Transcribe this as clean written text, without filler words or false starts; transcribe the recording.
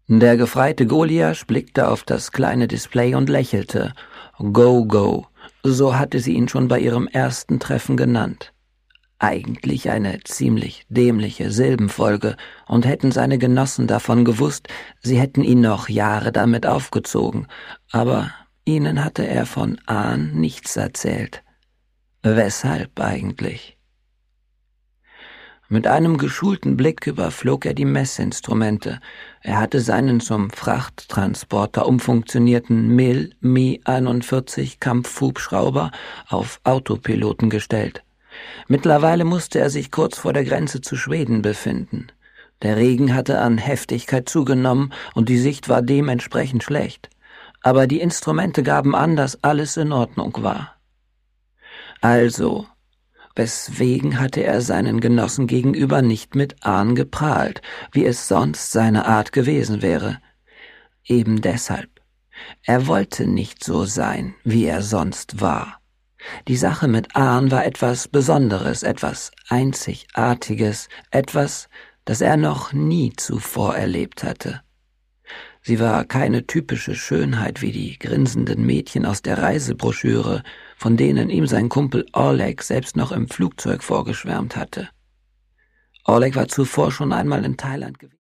Der gefreite Goliath blickte auf das kleine Display und lächelte. Go, go, so hatte sie ihn schon bei ihrem ersten Treffen genannt. Eigentlich eine ziemlich dämliche Silbenfolge, und hätten seine Genossen davon gewusst, sie hätten ihn noch Jahre damit aufgezogen, aber ihnen hatte er von Ahn nichts erzählt. Weshalb eigentlich? Mit einem geschulten Blick überflog er die Messinstrumente. Er hatte seinen zum Frachttransporter umfunktionierten Mi-41 Kampfhubschrauber auf Autopiloten gestellt. Mittlerweile musste er sich kurz vor der Grenze zu Schweden befinden. Der Regen hatte an Heftigkeit zugenommen und die Sicht war dementsprechend schlecht. Aber die Instrumente gaben an, dass alles in Ordnung war. Also, weswegen hatte er seinen Genossen gegenüber nicht mit Ahn geprahlt, wie es sonst seine Art gewesen wäre? Eben deshalb. Er wollte nicht so sein, wie er sonst war. Die Sache mit Ahn war etwas Besonderes, etwas Einzigartiges, etwas, das er noch nie zuvor erlebt hatte. Sie war keine typische Schönheit wie die grinsenden Mädchen aus der Reisebroschüre, von denen ihm sein Kumpel Oleg selbst noch im Flugzeug vorgeschwärmt hatte. Oleg war zuvor schon einmal in Thailand gewesen.